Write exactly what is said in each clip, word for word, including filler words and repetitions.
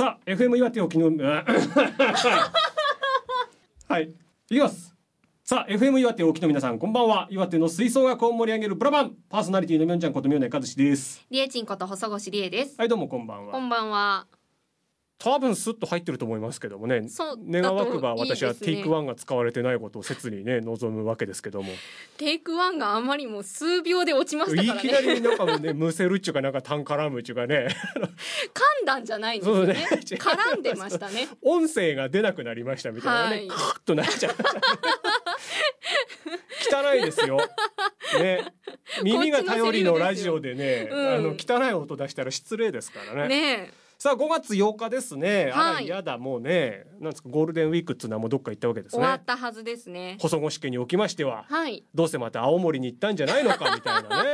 さあ エフエム 岩手を昨日はいいきます。さあ エフエム 岩手をお聞きの皆さんこんばんは。岩手の吹奏楽を盛り上げるブラバンパーソナリティのみょんちゃんことみょんねかずしです。 りえちんこと細越りえです。 はいどうもこんばんは。 こんばんは。 多分スッと入ってると思いますけどもね。願わくば私はテイクワンが使われてないことを切にね望むわけですけども、 テイクワンがあまりも数秒で落ちましたからね。 いきなりなんかねむせるっちゅうかなんかタン絡むっちゅうかね噛んだんじじゃないんですよね。絡んでましたね。 音声が出なくなりましたみたいなね、はい、クーッとなっちゃいましたね汚いですよね。耳が頼りのラジオでね、うん、あの汚い音出したら失礼ですからね。ねさあごがつようかですね。あらやだもうね、なんですかゴールデンウィークっていうのはもうどっか行ったわけですね。 終わったはずですね。 細越家におきましては、 はい、 どうせまた青森に行ったんじゃないのかみたいなね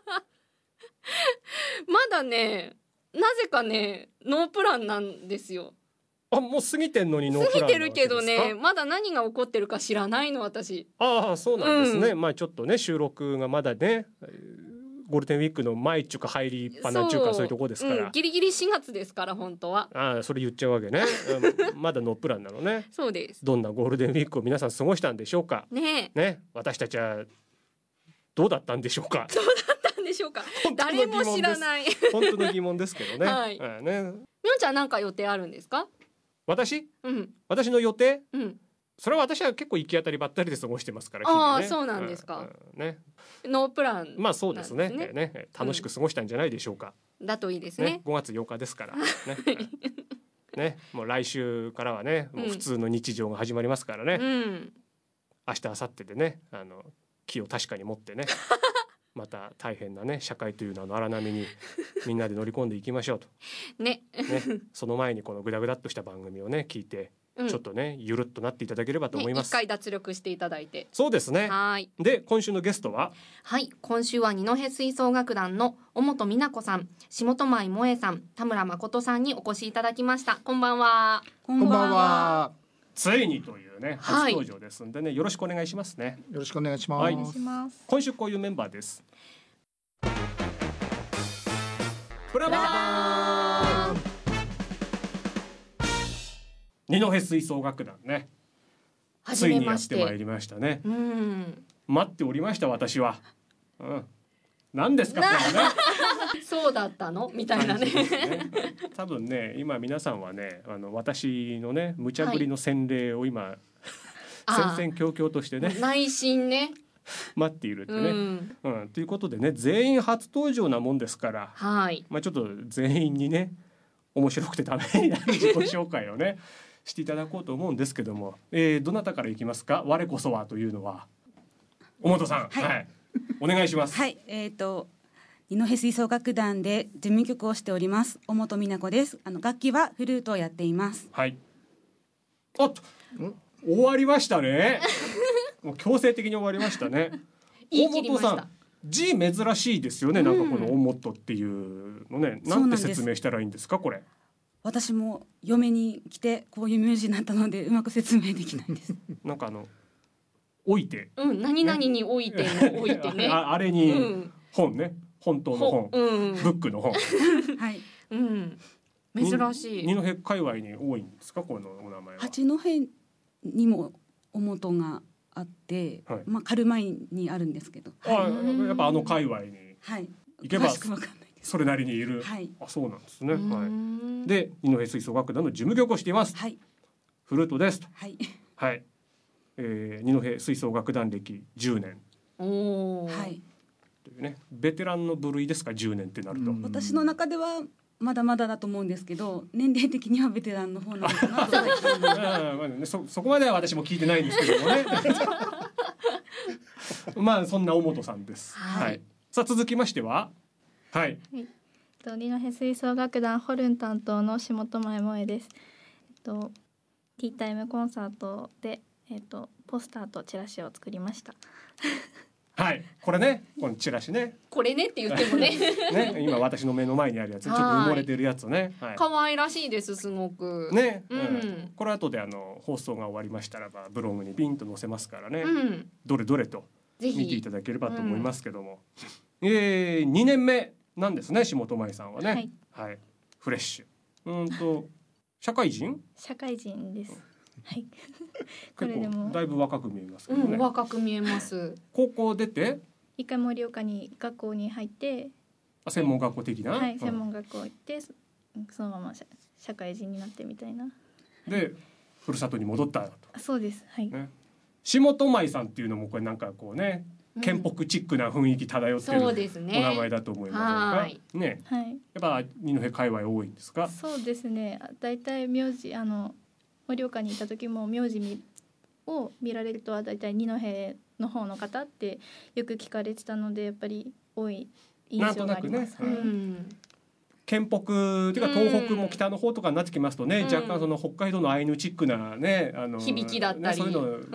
まだねなぜかねノープランなんですよ。 あもう過ぎてんのにノープランなわけですか。過ぎてるけどねまだ何が起こってるか知らないの私。 ああそうなんですね、うん、まあちょっとね収録がまだねゴールデンウィークの前っちゅうか入りっぱなっちゅうかそういうとこですから、 うん、ギリギリしがつですから本当は。 ああそれ言っちゃうわけねまだノープランなのね。 そうです。 どんなゴールデンウィークを皆さん過ごしたんでしょうかね。ね私たちはどうだったんでしょうか。 どうだったんでしょうか誰も知らない本当の疑問ですけどね。はい、 はい、ねみょんちゃんなんか予定あるんですか。 私、 うん、 私の予定、 うん、 それは私は結構行き当たりばったりで過ごしてますから。 ああ、ね、そうなんですか、うんね、ノープラン、 まあそうですね、ねね楽しく過ごしたんじゃないでしょうか、 うん、だといいですね。 ねごがつようかですからねねもう来週からはねもう普通の日常が始まりますからね、うん、明日明後日でねあの気を確かに持ってねまた大変なね社会という名の荒波にみんなで乗り込んでいきましょうとねねその前にこのグダグダっとした番組をね聞いて、うん、ちょっとねゆるっとなっていただければと思います、 ね、一回脱力していただいて。 そうですね。 はいで今週のゲストははい今週は二戸吹奏楽団の尾本美奈子さん、下舞萌さん、田村誠さんにお越しいただきました。こんばんは。 こんばんは。 ついにというね初登場ですんでね、はい、よろしくお願いしますね。 よろしくお願いします、 はい、今週こういうメンバーです。ブラバーン二戸吹奏楽団ねついにやってまいりましたね。うん、待っておりました私は、うん、何ですかこれねそうだったのみたいな ね, ね多分ね今皆さんはねあの私のね無茶ぶりの洗礼を今、はい、戦々恐々としてね内心ね待っているってね、うんうん、ということでね全員初登場なもんですから、 はいまあ、ちょっと全員にね面白くてためになる自己紹介をねしていただこうと思うんですけども、えー、どなたからいきますか。我こそはというのは尾本さん、はいはい、お願いします。 はい、えーと二戸吹奏楽団で事務局をしております尾本美奈子です。あの楽器はフルートをやっています。 はい。おっと終わりましたねもう強制的に終わりましたね言い切りました。 尾本さん字珍しいですよね、うん、なんかこの尾本っていうのねなんて説明したらいいんですかこれ。 私も嫁に来てこういう名字になったのでうまく説明できないんですなんかあの置いて、 うん、何々に置いて、ね、置いてねあ, あれに本ね、うん、本当の本、うん、ブックの本はい、 うん、珍しい。 二戸界隈に多いんですかこのお名前は。 八戸にも尾本があって、はい、まあ軽米にあるんですけど、 はい、やっぱあの界隈に行けば、はい、それなりにいる、はい、あそうなんですね、はい、で二戸吹奏楽団の事務局をしています、はい、フルートですと、 はいはいえー、二戸吹奏楽団歴じゅうねんお、 はい、 というねベテランの部類ですかじゅうねんってなると。 私の中ではまだまだだと思うんですけど年齢的にはベテランの方なのかなとそ, そこまでは私も聞いてないんですけどもねまあそんな尾本さんです、はいはい、さあ続きましてははい、 はい、二戸吹奏楽団ホルン担当の下舞萌です、えっと、ティータイムコンサートで、えっと、ポスターとチラシを作りましたはいこれねこのチラシねこれねって言ってもねね今私の目の前にあるやつちょっと埋もれてるやつね可愛、はい、らしいですすごくね、うんうん、これ後であの放送が終わりましたらばブログにピンと載せますからね、うん、どれどれと見ていただければと思いますけども、うん、えー、にねんめなんですね下舞さんはね、はいはい、フレッシュうんと社会人？ 社会人です。はい。こ結れでも構だいぶ若く見えますけどね。 うん、若く見えます。 高校出て一回盛岡に学校に入って、 あ専門学校的な、 はい、 うん専門学校行って、そそのまま社社会人になってみたいな。 でふるさとに戻ったと、 あ、そうです。はい。 ね、下本舞さんっていうのもこれなんかこうね、県北チックな雰囲気漂ってる、 そうですね、 お名前だと思いますが、ね、 はい。 やっぱ二戸界隈多いんですか？ そうですね。だいたい名字、あの盛岡にいた時も名字みを見られるとはだいたい二戸の方の方ってよく聞かれてたので、やっぱり多い印象があります。 なんとなくね、 はい。 うん、 県北っていうか東北も北の方とかになってきますとね、 うん、 若干その北海道のアイヌチックなね、あの響きだったり、 ね、そういうのをうん、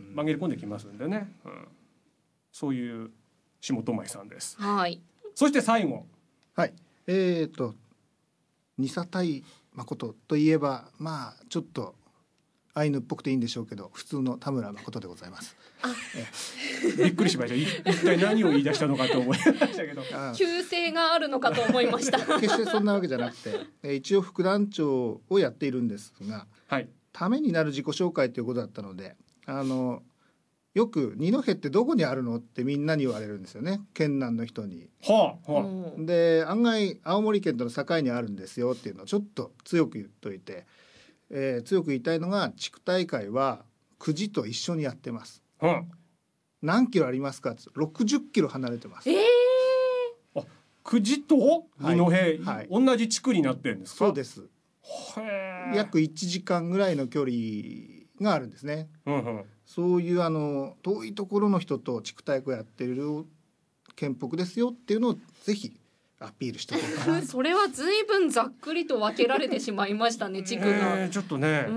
紛れ込んできますんでね、うん、そういう下本舞さんです。 はい。 そして最後、 はい、えーと二佐対誠といえば、まあちょっとアイヌっぽくていいんでしょうけど、普通の田村誠でございます。 びっくりしました。い一体何を言い出したのかと思いましたけど、 旧姓があるのかと思いました。 決してそんなわけじゃなくて、えー一応副団長をやっているんですが、 はい、 ためになる自己紹介ということだったので、あのよく二戸ってどこにあるのってみんなに言われるんですよね、県南の人に。 はあはあ、 で案外青森県との境にあるんですよっていうのをちょっと強く言っといて、えー、強く言いたいのが、地区大会は久慈と一緒にやってます。 はあ、 何キロありますかって、ろくじゅっキロ離れてます。 えー、 あ、久慈と二戸、はいはい、同じ地区になってるんですか？ そうです。 へー、 約いちじかんぐらいの距離があるんですね、うんうん、そういうあの遠いところの人と地区大会やってる県北ですよっていうのをぜひアピールしておこうかな。 それは随分ざっくりと分けられてしまいましたね、地区が、 えー、ちょっとね、うん、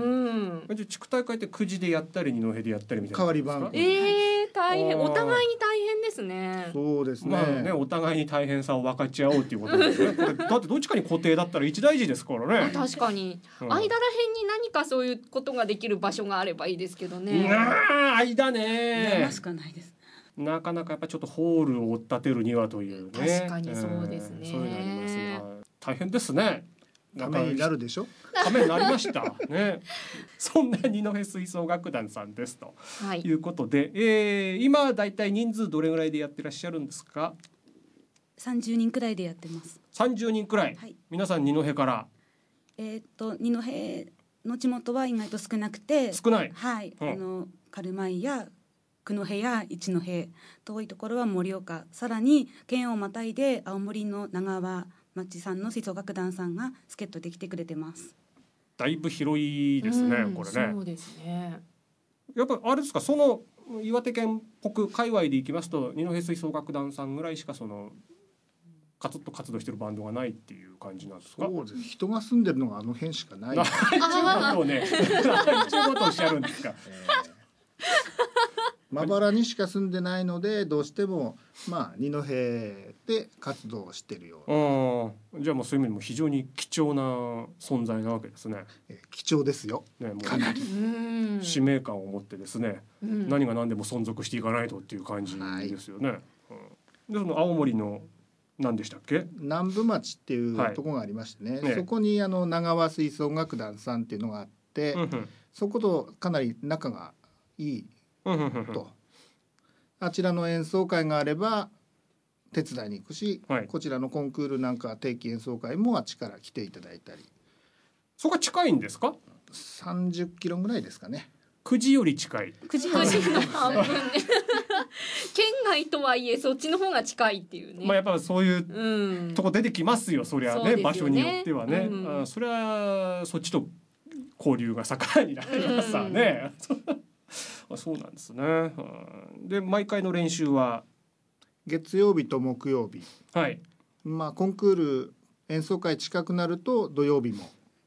地区大会って久慈でやったり二戸でやったりみたいな代わり番号、 えー、大変、お互いに大変ですね。 そうですね、 まあね、お互いに大変さを分かち合おうっていうことですね。これだってどっちかに固定だったら一大事ですからね。 確かに、うん、間らへんに何かそういうことができる場所があればいいですけどね。 なあ、間ね、 山しかないです。 なかなかやっぱちょっとホールを追っ立てるにはというね。 確かにそうですね、 えー、そういうのありますが、大変ですね。 ためになるでしょ。 ためになりましたね。そんな二戸吹奏楽団さんですと、はい、いうことで、えー、今だいたい人数どれぐらいでやってらっしゃるんですか？ さんじゅうにんくらいでやってます。 さんじゅうにんくらい、はい、皆さん二戸から。 えー、っと二戸の地元は意外と少なくて、 少ない、 はい、うん、あの軽米や九戸や一戸、遠いところは盛岡、さらに県をまたいで青森の長和町さんの吹奏楽団さんが助っ人で来てくれてます。 だいぶ広いですね、うん、これね。 そうですね。 やっぱあれですか、その岩手県北界隈で行きますと二戸吹奏楽団さんぐらいしかそのカツッと活動してるバンドがないっていう感じなんですか？ そうです。人が住んでるのがあの辺しかない。 何ちゅうことをね、何ちゅうことをおっしゃるんですか。えーまばらにしか住んでないので、どうしてもまあ二戸で活動をしているような。じゃあもうそういう意味でも非常に貴重な存在なわけですね。 えー、貴重ですよ、ね、もうかなり使命感を持ってですね、うん、何が何でも存続していかないとっていう感じですよね、はい、うん、でその青森の何でしたっけ、 南部町っていうところがありましてね、はい、そこにあの長和吹奏楽団さんっていうのがあって、うんうん、そことかなり仲がいいと、あちらの演奏会があれば手伝いに行くし、はい、こちらのコンクールなんか定期演奏会もあっちから来ていただいたり。 そこは近いんですか？ さんじゅっキロぐらいですかね。 久慈より近い。 久慈の半分ね。県外とはいえそっちの方が近いっていうね。 まあやっぱそういうとこ出てきますよ、うん、そりゃ ね, ね場所によってはね、うん、あそれはそっちと交流が盛んになりますわね、うん、そうなんですね。で毎回の練習は月曜日と木曜日、 はい、 まあコンクール演奏会近くなると土曜日も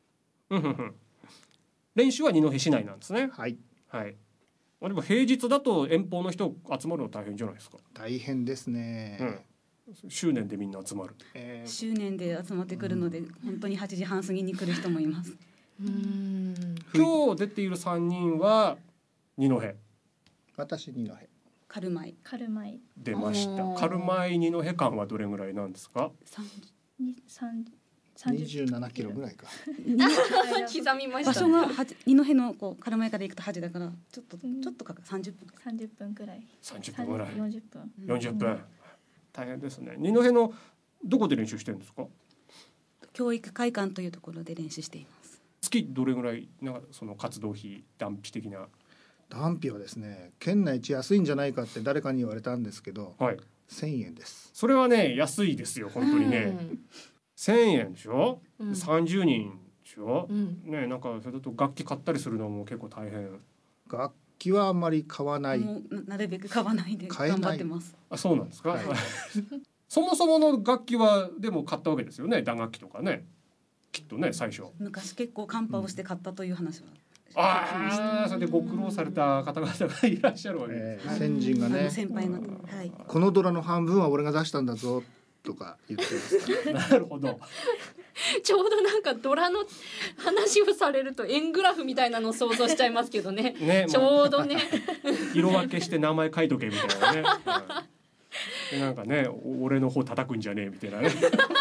練習は二戸市内なんですね。 はいはい。でも平日だと遠方の人集まるの大変じゃないですか？ 大変ですね、 うん、執念でみんな集まる、 えー、執念で集まってくるので、うん、本当にはちじはん過ぎに来る人もいます。 うーん、 今日出ているさんにんは二戸。 私二戸。 軽米軽米出ました。軽米二戸間はどれぐらいなんですか？ にじゅうななキロぐらいか刻みました、ね、 場所が二戸のこうカルマイから行くとはちだからちょっと、うん、ちょっとかかるさんじゅっぷんさんじゅっぷんくらいさんじゅっぷんぐらいよんじゅっぷんよんじゅっぷん、うん、大変ですね。二戸のどこで練習してるんですか？ 教育会館というところで練習しています。 月どれぐらいなんかその活動費団費的な？ 団費はですね県内一安いんじゃないかって誰かに言われたんですけど、はい、せんえんです。 それはね安いですよ本当にね、うん、せんえんでしょ、うん、さんじゅうにんでしょ、うん、ねなんかそれだと楽器買ったりするのも結構大変。 楽器はあんまり買わない。 もうなるべく買わないで頑張ってます。 あ、そうなんですか、はい、そもそもの楽器はでも買ったわけですよね。打楽器とかねきっとね最初昔結構カンパをして買ったという話は、 うん、ああそれでご苦労された方々がいらっしゃるわけです、 えー、先人がね先輩の、はい、 このドラの半分は俺が出したんだぞとか言ってますから、ね、 なるほどちょうどなんかドラの話をされると円グラフみたいなのを想像しちゃいますけど ね, ねちょうどね色分けして名前書いとけみたいなね、うん、でなんかね俺の方叩くんじゃねえみたいなね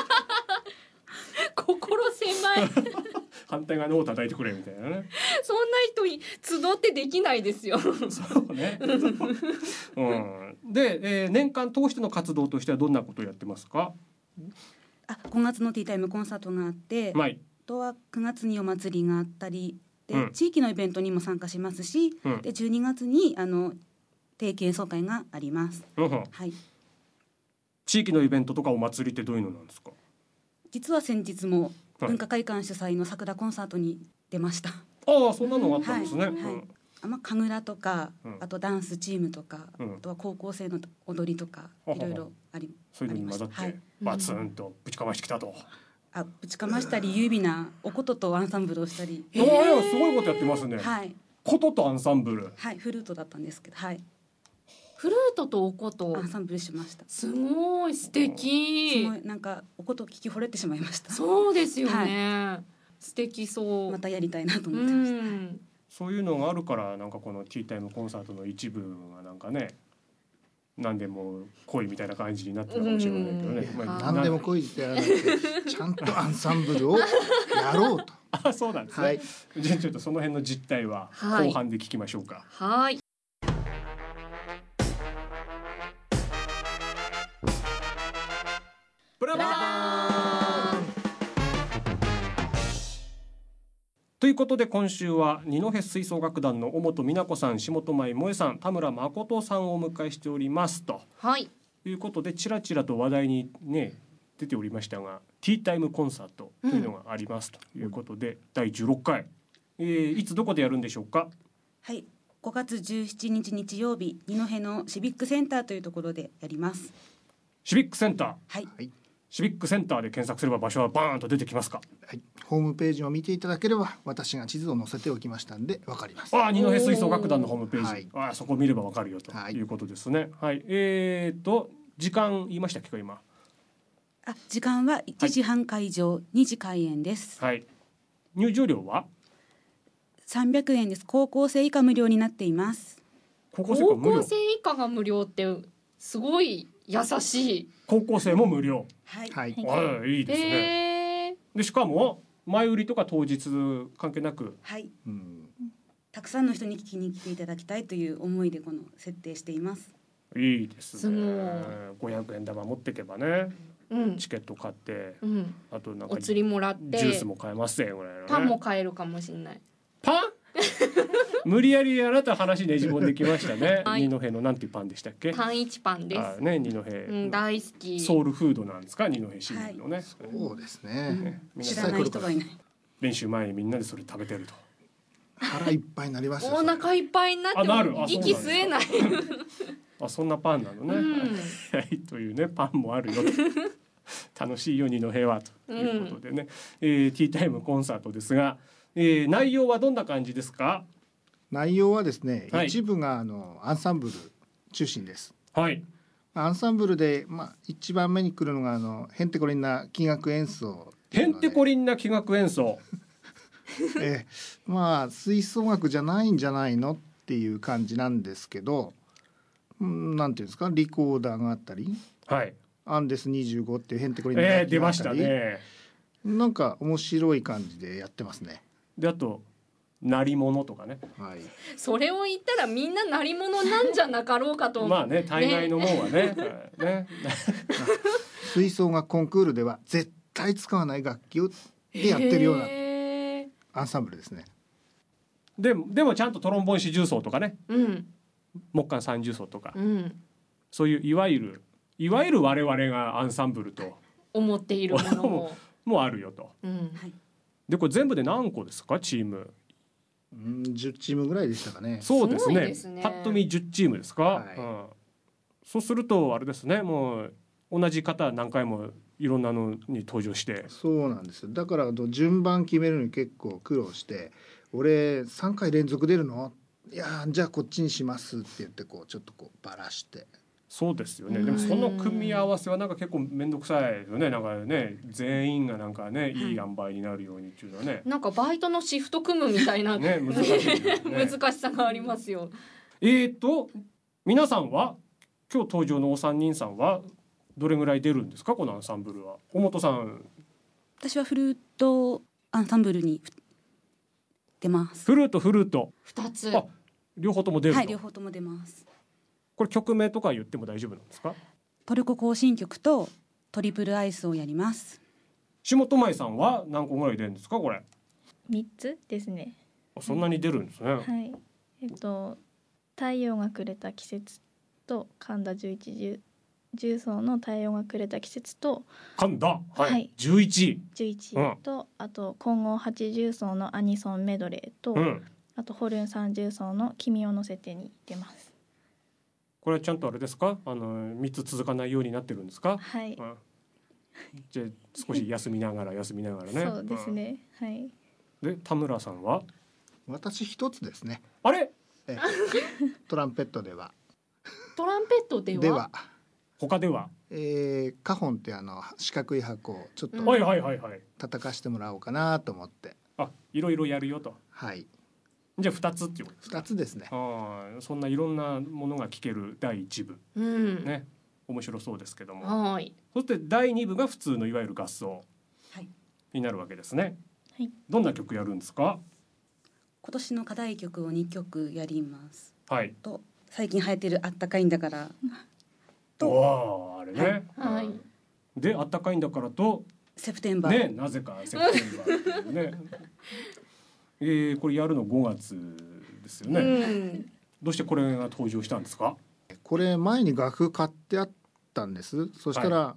心狭い反対側の方叩いてくれみたいなねそんな人集ってできないですよそうね、うん、で、えー、年間通しての活動としてはどんなことをやってますか？ あ、今月のティータイムコンサートがあって、はい、あとはくがつにお祭りがあったりで、うん、地域のイベントにも参加しますし、うん、でじゅうにがつにあの定期演奏会があります、うんはい、 地域のイベントとかお祭りってどういうのなんですか？ 実は先日も文化会館主催の桜コンサートに出ました。 ああ、そんなのがあったんですね、はいはい、 あまあ、神楽とか、うん、あとダンスチームとか、うん、あとは高校生の踊りとか、いろいろありそういうのに混ざって、はい、バツンとぶちかましてきたと、 あぶちかましたり優美なおこととアンサンブルをしたり、 えー、すごいことやってますね、 はい、 こととアンサンブル、 はい、フルートだったんですけど、はい、 フルートとおことアンサンブルしました。 すごい素敵。 すごいなんかおこと聞き惚れてしまいました。 そうですよね、はい、素敵そう。 またやりたいなと思ってました、うん、 そういうのがあるからなんかこのティータイムコンサートの一部がなんかね何でも来いみたいな感じになってるかもしれないけどね、 まあ、何でも来いってやらなくてちゃんとアンサンブルをやろうとあ、そうなんですね、はい、じゃあちょっとその辺の実態は後半で聞きましょうか。 はい、 プラバーンということで今週は二戸吹奏楽団の尾本美奈子さん、下舞萌さん、田村誠さんをお迎えしておりますと、 はい、 いうことでちらちらと話題にね出ておりましたが、ティータイムコンサートというのがありますということで、うん、だいじゅうろっかい、えー、いつどこでやるんでしょうか？ はい、ごがつじゅうしちにち日曜日、二戸のシビックセンターというところでやります。 シビックセンター、 はい、 シビックセンターで検索すれば場所はバーンと出てきますか？ はい、ホームページを見ていただければ私が地図を載せておきましたんでわかります。 あ、二戸吹奏楽団のホームページ、はい、あそこ見ればわかるよということですね。はい、はい、えーと時間言いましたっけ今？ あ、時間はいちじはん会場、はい、にじ開演です。 はい、入場料はさんびゃくえんです。高校生以下無料になっています。 高校生以下無料、高校生以下が無料ってすごい優しい。 高校生も無料。 はい、 はい、 あ、いいですね。でしかも前売りとか当日関係なく、 はい、うん、たくさんの人に聞きに来ていただきたいという思いでこの設定しています。 いいですね。ごひゃくえん玉持っていけばね、うん、チケット買って、うん、あとなんかお釣りもらってジュースも買えますよぐらいのね。 パンも買えるかもしれない。 パン無理やりあなた話ねじ込んできましたね、はい、二戸のなんていうパンでしたっけ？ 単一パンです。 あ、ね、二戸、 うん、大好き。 ソウルフードなんですか、二戸市民のね、はい、 そうですね、 うん、知らない人がいない。 練習前にみんなでそれ食べてると腹いっぱいになりますよ。 お腹いっぱいになっても息吸えない。 あ、そんなパンなのね、うん、というね、パンもあるよと楽しいよ二戸はということでね、うん、えー、ティータイムコンサートですが、えー、内容はどんな感じですか？ 内容はですね、はい、一部があのアンサンブル中心です。 はい、 アンサンブルで、まあ、一番目に来るのがあのヘンテコリンな器楽演奏。 ヘンテコリンな器楽演奏えー、まあ吹奏楽じゃないんじゃないのっていう感じなんですけど、なんていうんですか、リコーダーがあったり、 はい、 アンデスにじゅうごっていうヘンテコリンな器楽があったり、 えー、出ましたね。 なんか面白い感じでやってますね。 であと鳴り物とかね、 はい、 それを言ったらみんな鳴り物なんじゃなかろうかとまあね大概のもんはねね吹奏楽コンクールでは絶対使わない楽器をでやってるようなアンサンブルですね。 ででもちゃんとトロンボーン四重奏とかね、 うん、 木管三重奏とか、 うん、 そういういわゆるいわゆる我々がアンサンブルと思っているものももあるよと、 うん、 でこれ全部で何個ですかチーム？ うん、じゅうチームぐらいでしたかね。 そうですね。 ですね。 パッと見じゅうチームですか、はい、うん、そうするとあれですね、もう同じ方何回もいろんなのに登場して。 そうなんですよ。だから順番決めるのに結構苦労して、俺さんかい連続出るの？いやじゃあこっちにしますって言ってこうちょっとこうバラして。 そうですよね。でもその組み合わせはなんか結構面倒くさいですよね。なんかね全員がなんかねいい塩梅になるようにっていうのはね。 なんかバイトのシフト組むみたいな、 ね、難しいですね。 難しさがありますよ。 えーと皆さんは今日登場のお三人さんはどれぐらい出るんですかこのアンサンブルは。尾本さん。 私はフルートアンサンブルに出ます。 フルートフルート二つ。 あ、両方とも出るの？ はい、両方とも出ます。 これ曲名とか言っても大丈夫なんですか？ トルコ行進曲とトリプルアイスをやります。 下戸舞さんは何個ぐらい出るんですかこれ？ みっつですね。 そんなに出るんですね。 はい。えっと太陽が暮れた季節と神田十一重奏の太陽が暮れた季節と神田、はい、 はい、 じゅういち、 じゅういちと、うん、あと金剛八重奏のアニソンメドレーと、うん、あとホルン三重奏の君を乗せてに出ます。 これはちゃんとあれですか、あのみっつ続かないようになってるんですか？ はい、 うん、じゃあ少し休みながら休みながらね。 そうですね、うん、はい。 で田村さんは？ 私一つですね。 あれえトランペットではトランペットではでは他では、 えー、カホンってあの四角い箱をちょっとはいはいはいはい叩かしてもらおうかなと思って、 あ、いろいろやるよと。 はい。 じゃあふたつっていうことですか？ふたつですね。 あ、そんないろんなものが聴けるだいいち部、うん、ね、面白そうですけども、はい、そしてだいに部が普通のいわゆる合奏になるわけですね、はい、どんな曲やるんですか？ 今年の課題曲をにきょくやります、 はい、 と最近流行ってるあったかいんだからと、わあれね、 はい、 であったかいんだからとセプテンバー、 ね、なぜかセプテンバーっていうねえー、これやるのごがつですよね、うん、どうしてこれが登場したんですか？ これ前に楽譜買ってあったんです。そしたら、はい、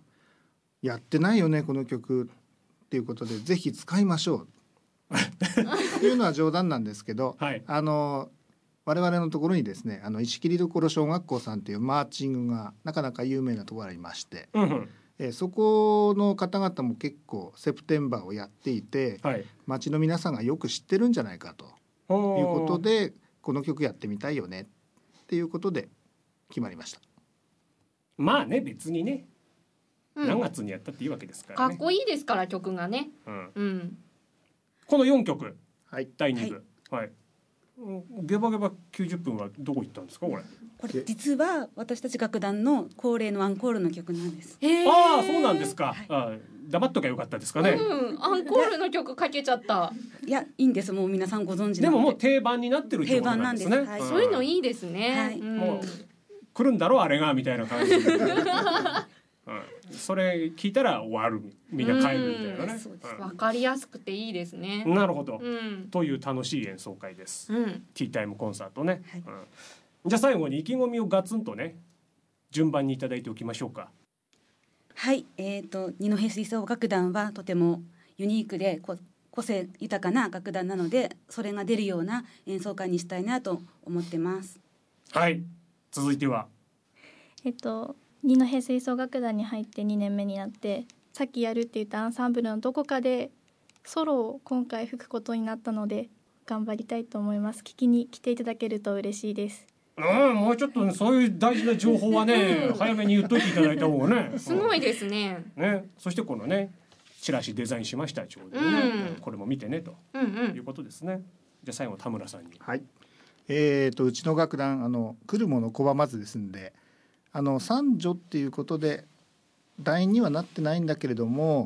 やってないよねこの曲っていうことでぜひ使いましょうっていうのは冗談なんですけど、はい、あの我々のところにですね、あの石切所小学校さんというマーチングがなかなか有名なところがありまして、うんうん、えー、そこの方々も結構セプテンバーをやっていて、はい、町の皆さんがよく知ってるんじゃないかということでこの曲やってみたいよねっていうことで決まりました。 まあね、別にね、うん、何月にやったっていいわけですからね。 かっこいいですから曲がね、うんうん、 このよんきょく、 はい、 だいに部、はいはい、ゲバゲバきゅうじゅっぷんはどこ行ったんですかこれ？ これ実は私たち楽団の恒例のアンコールの曲なんです。 ああ、そうなんですか、はい、あ、黙っときゃよかったですかね、 うん、アンコールの曲かけちゃった。 いや、いいんです、もう皆さんご存知なので。 でももう定番になってる曲なんですね。 定番なんです、はい、 そういうのいいですね、はい、 うん、もう来るんだろうあれがみたいな感じで、うん、それ聞いたら終わる、みんな帰るみたいなね、 うん、分かりやすくていいですね。 なるほど、 うん、 という楽しい演奏会です、うん、ティータイムコンサートね、はい、うん、じゃあ最後に意気込みをガツンとね順番にいただいておきましょうか。 はい、えーと、二戸吹奏楽団はとてもユニークで個性豊かな楽団なので、それが出るような演奏会にしたいなと思ってます。 はい、続いてはえっと二戸吹奏楽団に入ってにねんめになって、さっきやるって言ったアンサンブルのどこかでソロを今回吹くことになったので頑張りたいと思います。聞きに来ていただけると嬉しいです。 うん、もうちょっと、ね、そういう大事な情報はね早めに言っといていただいた方がねすごいですね、 うん、ね、そしてこのねチラシデザインしましたちょうどね、うん、これも見てねと、うんうん、いうことですね。じゃあ最後田村さんに。 はい、えーとうちの楽団あの来るもの拒まずですんで、あの三女っていうことで団員にはなってないんだけれども、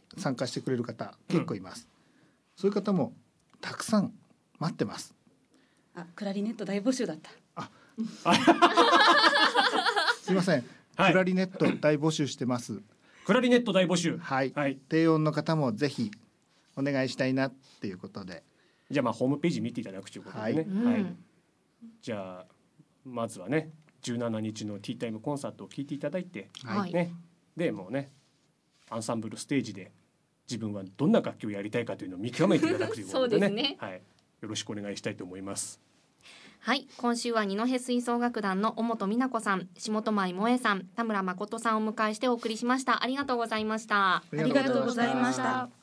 参加してくれる方結構います、うん、そういう方もたくさん待ってます。 あ、クラリネット大募集だった。 あすいません、はい、クラリネット大募集してます。 クラリネット大募集、 はい、はい、低音の方もぜひお願いしたいなっていうことで、 じゃあまあホームページ見ていただくということでね、はいはい、じゃあまずはねじゅうしちにちのティータイムコンサートを聴いていただいて、はいね、でもうねアンサンブルステージで自分はどんな楽器をやりたいかというのを見極めていただくということで ね, そうですね、はい、よろしくお願いしたいと思います。 はい、今週は二戸吹奏楽団の尾本美奈子さん、下戸舞萌さん、田村誠さんをお迎えしてお送りしました。ありがとうございました。 ありがとうございました。